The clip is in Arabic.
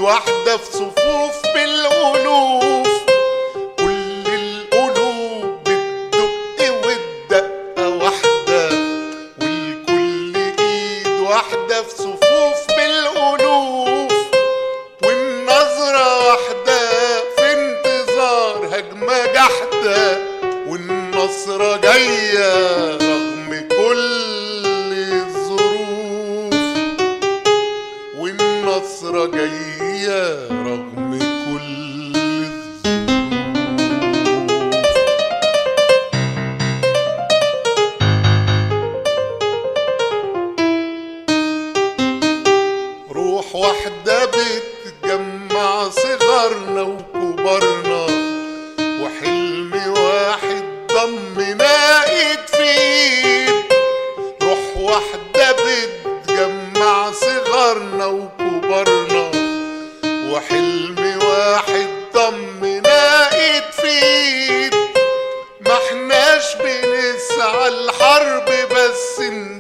واحدة في صفوف بالألوف، كل القلوب بتدق والدقة واحدة، والكل ايد واحدة في صفوف بالألوف، والنظرة واحدة في انتظار هجمة جحدة، والنصرة جاية رغم كل الظروف، والنصرة جاية رغم كل الظروف. روح واحدة بتجمع صغارنا وكبارنا، وحلم واحد ضمنا ايد في ايد. روح واحدة بتجمع صغارنا وكبارنا، وحلم واحد ضمنا ايد في ايد. ما احناش بنسعى الحرب بس